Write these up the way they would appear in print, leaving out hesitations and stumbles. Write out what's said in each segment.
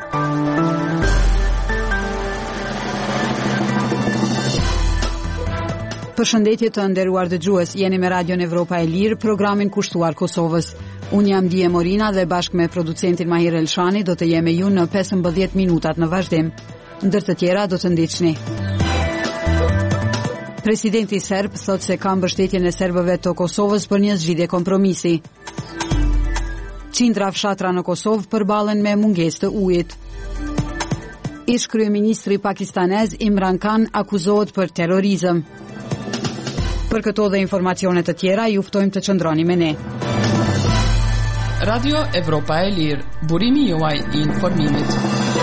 Përshëndetje të nderuar dëgjues, jeni me Radion Evropa e Lirë, programin kushtuar Kosovës. Unë jam Dije Morina dhe bashkë me producentin Mahir Elshani do të jemi ju në 15 minutat në vazhdim. Ndër të tjera do të ndiqni. Presidenti serb thot se ka mbështetjen e serbëve të Kosovës për një zgjidhje kompromisi. Qindra fshatra në Kosovë përballen me mungesë të ujit. Ish kryeministri pakistanez Imran Khan akuzohet për terrorizëm. Për këto dhe informacionet të tjera, ju ftojmë të qëndroni me ne. Radio Evropa e Lirë, burimi juaj I informimit.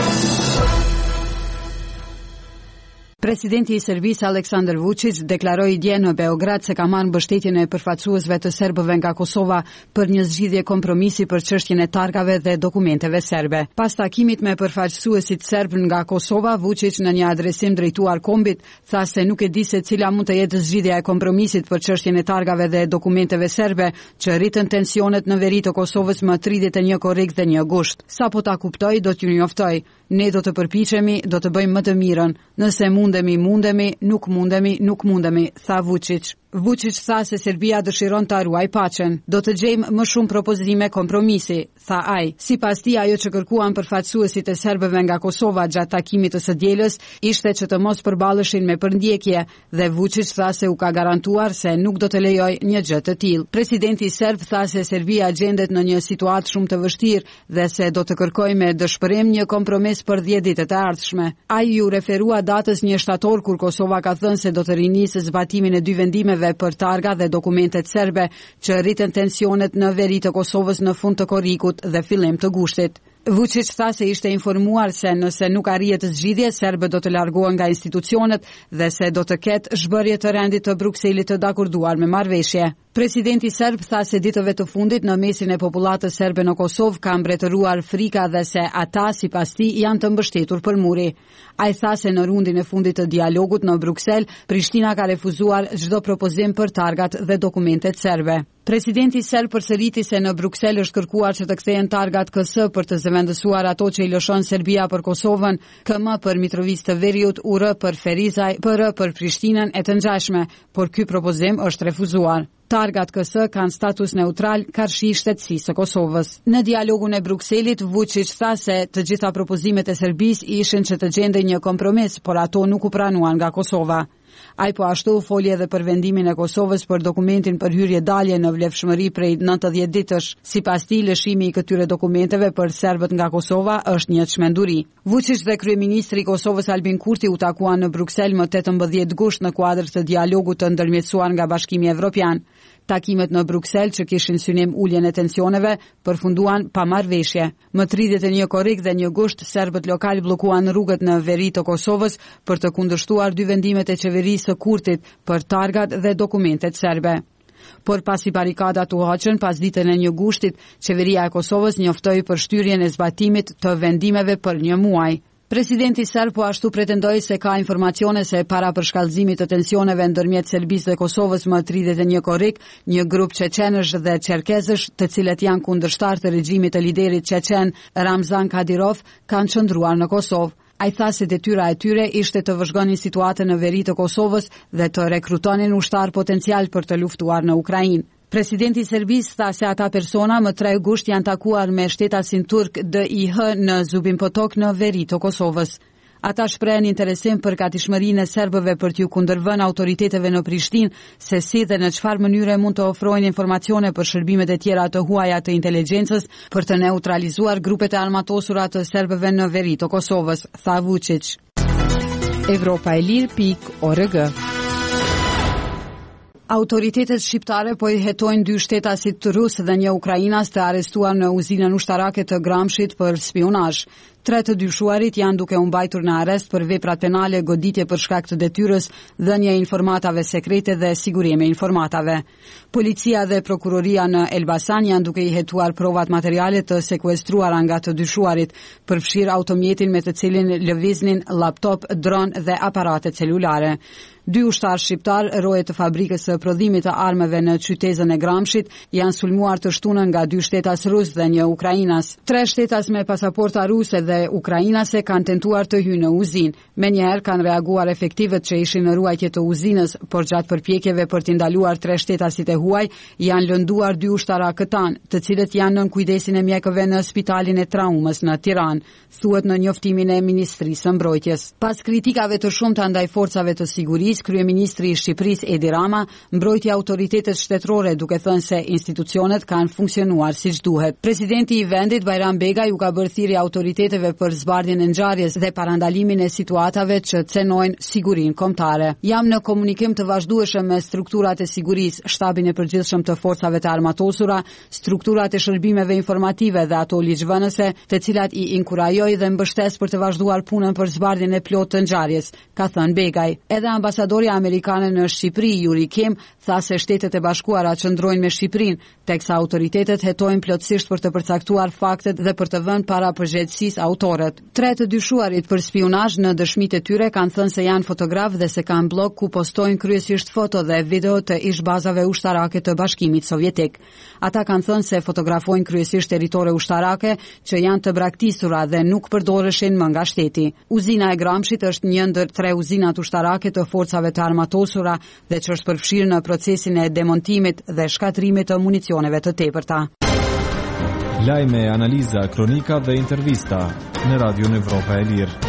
Presidenti I Serbisë Aleksandar Vučić deklaroi dje në Beograd se ka marrë mbështetjen e përfaqësuesve të serbëve nga Kosova për një zgjidhje kompromisi për çështjen e targave dhe dokumenteve serbe. Pas takimit me përfaqësuesit serb nga Kosova, Vučić në një adresim drejtuar kombit tha se nuk e di se cila mund të jetë zgjidhja e kompromisit për çështjen e targave dhe dokumenteve serbe, që rritën tensionet në veri të Kosovës më 31 korrik dhe 1 gusht. Sapo ta kuptoj, do t'ju njoftoj. Ne do të përpiqemi, do të bëjmë më të mirën. Nëse mundemi, nuk mundemi, tha Vučić. Vučić tha se Serbia dëshiron ta ruaj paqen. Do të gjejmë më shumë propozime kompromisi, tha ai. Sipas tij, ajo që kërkuan përfaqësuesit e serbëve nga Kosova gjatë takimit të së dielës ishte që të mos përballeshin me përndjekje dhe Vučić tha se u ka garantuar se nuk do të lejojë një gjë të tillë. Presidenti serb tha se Serbia gjendet në një situatë shumë të vështirë dhe se do të kërkojë me dëshpërim një kompromis për 10 ditët e ardhshme. Ai ju referua datës 1 shtator kur Kosova ka thënë se do të rinisë zbatimin e 2 vendimeve për targa dhe dokumentet serbe që rritën tensionet në veri të Kosovës në fund të korrikut dhe fillim të gushtit. Vučić tha se ishte informuar se nëse nuk arrihet zgjidhje, serbët do të largohen nga institucionet dhe se do të ketë zhbërje të rendit të Brukselit të dakorduar me marrëveshje. Presidenti serb tha se ditëve të fundit në mesin e popullatës serbe në Kosovë ka mbretëruar frika dhe se ata sipas tij janë të mbështetur për muri. Ai tha se në rundin e fundit të dialogut në Bruksel, Prishtina ka refuzuar çdo propozim për targat dhe dokumentet serbe. Presidenti serb përsëriti se në Bruksel është kërkuar që të kthehen targat KS për të zëvendësuar ato që I lëshon Serbia për Kosovën, KM për Mitrovic të Veriut, UR për Ferizaj, PR për Prishtinën e të ngjashme, por ky propozim është refuzuar. Targat KS kanë status neutral karshi shtetësisë së Kosovës. Në dialogun e Brukselit, Vučić tha se të gjitha propozimet e Serbisë ishin që të gjendej një kompromis, por ato nuk u pranuan nga Kosova. Ai po ashtu foli edhe për vendimin e Kosovës për dokumentin për hyrje dalje në vlefshmëri prej 90 ditësh. Sipas tij, lëshimi I këtyre dokumenteve për serbët nga Kosova është një çmenduri. Vučić dhe kryeministri I Kosovës Albin Kurti u takuan në Bruksel më 18 gusht në kuadër të dialogut të ndërmjetësuar nga Bashkimi Evropian. Takimet në Bruksel që kishin synim uljen e tensioneve përfunduan pa marrëveshje. Më 31 korrik dhe 1 gusht, serbët lokal bllokuan rrugët në veri të Kosovës për të kundërshtuar 2 vendimet e qeverisë së Kurtit për targat dhe dokumentet serbe. Por pasi barikadat u hoqën pas ditën e 1 gushtit, qeveria e Kosovës njoftoi për shtyrjen e zbatimit të vendimeve për 1 muaj. Presidenti serb po ashtu pretendoi se ka informacione se para përshkallëzimit të tensioneve ndërmjet Serbisë dhe Kosovës më 31 korrik, një grup çeçenësh dhe çerkezësh, të cilët janë kundërshtar të regjimit të liderit çeçen Ramzan Kadyrov, kanë qëndruar në Kosovë. Ai tha se detyra e tyre ishte të vëzhgonin situatën në veri të Kosovës dhe të rekrutonin ushtar potencial për të luftuar në Ukrainë. Presidenti I Serbisë tha se ata persona më 3 gusht janë takuar me shtetasin turk DIH në Zubin Potok në veri të Kosovës. Ata shprehen interesim për gatishmërinë e serbëve për t'ju kundërvënë autoriteteve në Prishtinë se si dhe në çfarë mënyre mund të ofrojnë informacione për shërbimet e tjera të huaja të inteligjencës për të neutralizuar grupet e armatosura të serbëve në veri të Kosovës, tha Vučić. Evropaelir.org Autoritetet shqiptare po I hetojnë 2 shtetasit rus dhe 1 ukrainas të arrestuar në uzinën ushtarake të Gramshit për spionazh. 3 të dyshuarit janë duke u mbajtur në arrest për veprat penale, goditje për shkak të detyrës, dhënie e informatave sekrete dhe sigurime informatave. Policia dhe prokuroria në Elbasan janë duke I hetuar provat materiale të sekuestruara nga të dyshuarit, përfshirë automjetin me të cilin lëviznin laptop, dron dhe aparate celulare. 2 ushtarë shqiptar, roje të fabrikës së prodhimit të armëve në qytetin e Gramshit, janë sulmuar të shtunën nga 2 shtetas rus dhe 1 ukrainas. 3 shtetas me pasaporta ruse dhe dhe ukrainase kanë tentuar të hyjnë në uzinë. Menjëherë kanë reaguar efektivët që ishin në ruajtje të uzinës, por gjatë përpjekjeve për t'i ndaluar 3 shtetasit e huaj, janë lënduar 2 ushtarakë tanë, të cilët janë nën kujdesin e mjekëve në spitalin e traumës në Tiranë, thuhet në njoftimin e Ministrisë së Mbrojtjes. Pas kritikave të shumta ndaj forcave të sigurisë, kryeministri i Shqipërisë Edi Rama mbrojti autoritetet shtetërore duke thënë se institucionet kanë funksionuar siç duhet. Presidenti i vendit Bajram Begaj u ka bërë thirrje autoriteteve për zbardhjen e ngjarjes dhe parandalimin e situatave që cenojnë sigurinë kombëtare. Jam në komunikim të vazhdueshëm me strukturat e sigurisë, shtabin e përgjithshëm të forcave të armatosura, strukturat e shërbimeve informative dhe ato ligjvënëse, të cilat i inkurajoj dhe mbështes për të vazhduar punën për zbardhjen e plotë të ngjarjes, ka thënë Begaj. Edhe ambasadorja amerikane në Shqipëri, Yuri Kim, tha se Shtetet e Bashkuara qëndrojnë me Shqipërinë, teksa autoritetet hetojnë plotësisht për të përcaktuar faktet dhe për të vënë para përgjegjësisë autorët. 3 të dyshuarit për spionazh në dëshmitë e tyre kanë thënë se janë fotograf dhe se kanë blog ku postojnë kryesisht foto dhe video të ish-bazave ushtarake të Bashkimit Sovjetik. Ata kanë thënë se fotografojnë kryesisht territore ushtarake që janë të braktisura dhe nuk përdoreshin më nga shteti. Uzina e Gramshit është një ndër 3 uzinat ushtarake të forcave të armatosura dhe që është përfshirë në procesin e demontimit dhe shkatrimit të municioneve të tepërta. Lajme, analiza, kronika dhe intervista në Radio Evropa e Lirë.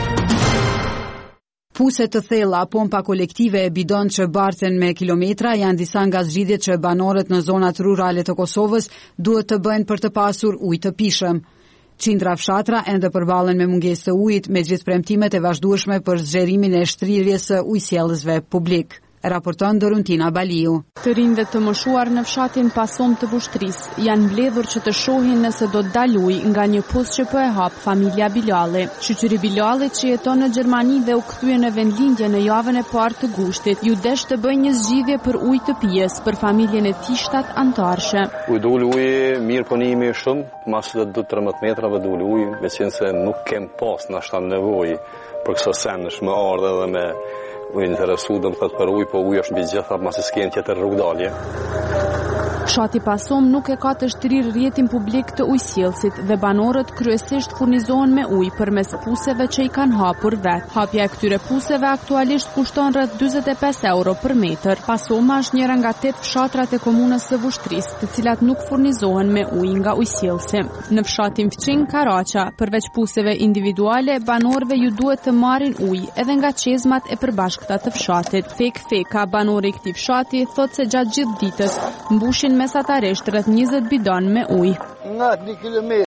Puse të thella, pompa kolektive e bidon që barten me kilometra janë disa nga zgjidhjet që banorët në zonat rurale të Kosovës duhet të bëjnë për të pasur ujë të pishëm. Qindra fshatra ende përballen me mungesë të ujit me gjithë premtimet e vazhdueshme për zgjerimin e shtrirjes së ujësjellësve publik. Raporton Doruntina Baliu. Të rinjve të moshuar në fshatin Pasom të Bushtrisë janë mbledhur që të shohin nëse do të dalë ujë nga një pus që po e hap familja Bilali. Shoqëri Bilali që jeton në Gjermani dhe u kthye në vendlindje në javën e parë të gushtit, ju desh të bëjë një zgjidhje për ujë të pijes për familjen e tij 7 anëtarëshe. U doli ujë mirë punimi shumë, mas 12-13 metrave doli ujë, veçanse nuk kem pas nashta nevojë për këso senësh me ardhe dhe me u interesu dhe më thëtë për ujë, po ujë është mbi gjitha, mas e s'ken tjetër rrugdalje. Fshati Pasom nuk e ka të shtrirë rrjetin publik të ujësjellësit dhe banorët kryesisht furnizohen me ujë përmes puseve që i kanë hapur vetë. Hapja e këtyre puseve aktualisht kushton rreth 45 euro për metër. Pasoma është njëra nga 8 fshatrat e komunës së Bushtrisë, të cilat nuk furnizohen me ujë nga ujësjellësi. Në fshatin Fqin, Karaqa, përveç puseve individuale, banorëve ju duhet të marrin ujë edhe nga çezmat e përbashkëta të fshatit. Feka, banori i këtij fshati, thotë se gjatë gjithë ditës mbushin mesatarisht rreth 20 bidon me ujë. Nga 1 kilometër